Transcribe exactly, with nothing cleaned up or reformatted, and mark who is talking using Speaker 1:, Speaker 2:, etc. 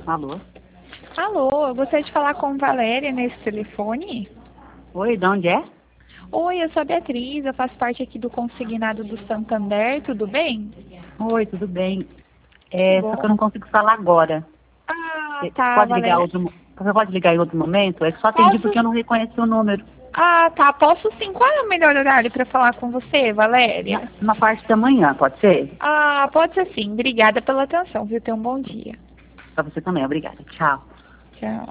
Speaker 1: Alô?
Speaker 2: Alô, eu gostaria de falar com Valéria nesse telefone.
Speaker 1: Oi, de onde é?
Speaker 2: Oi, eu sou a Beatriz, eu faço parte aqui do Consignado do Santander, tudo bem?
Speaker 1: Oi, tudo bem?
Speaker 2: Que
Speaker 1: É, só que eu
Speaker 2: bom.
Speaker 1: não consigo falar agora.
Speaker 2: Ah,
Speaker 1: Você
Speaker 2: tá,
Speaker 1: pode ligar
Speaker 2: Valéria.
Speaker 1: outro, mo- você pode ligar em outro momento? É que só atendi
Speaker 2: Posso?
Speaker 1: porque eu não reconheci o número.
Speaker 2: Ah, tá, posso sim. Qual é o melhor horário para falar com você,
Speaker 1: Na,
Speaker 2: Valéria?
Speaker 1: na parte da manhã, pode ser?
Speaker 2: Ah, pode ser sim. Obrigada pela atenção, viu? Tenha um bom dia.
Speaker 1: Pra você também, obrigada. Tchau.
Speaker 2: Tchau.